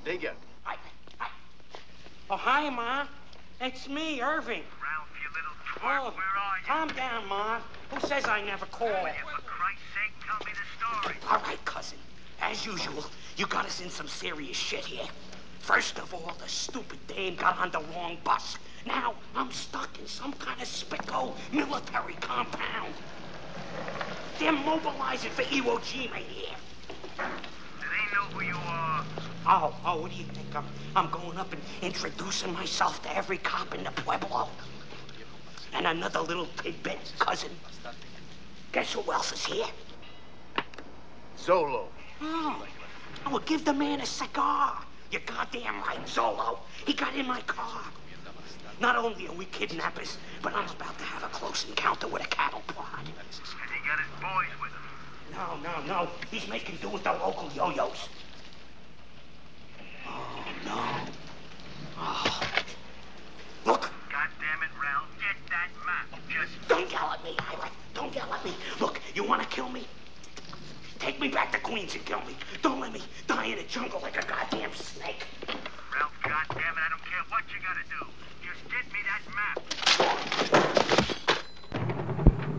Diga. Hi. Oh, hi, Ma. It's me, Irving. Ralph, you little twerp, Oh, where are you? calm down, Ma. Who says I never call? For Christ's sake, tell me the story. All right, cousin. As usual, you got us in some serious shit here. First of all, the stupid dame got on the wrong bus. Now I'm stuck in some kind of spicko military compound. They're mobilizing for Iwo Jima here. Do they know who you are? Oh, what do you think? I'm going up and introducing myself to every cop in the Pueblo. And another little tidbit, cousin. Guess who else is here? Solo. Oh, well, give the man a cigar. You're goddamn right, Zolo. He got in my car. Not only are we kidnappers, but I'm about to have a close encounter with a cattle prod. Has he got his boys with him? No. He's making do with the local yo-yos. Oh, no. Oh. Look. God damn it, Ralph, get that map. Just... Don't yell at me, Ira. Don't yell at me. Look, you want to kill me? Take me back to Queens and kill me. Don't let me die in the jungle like a goddamn snake.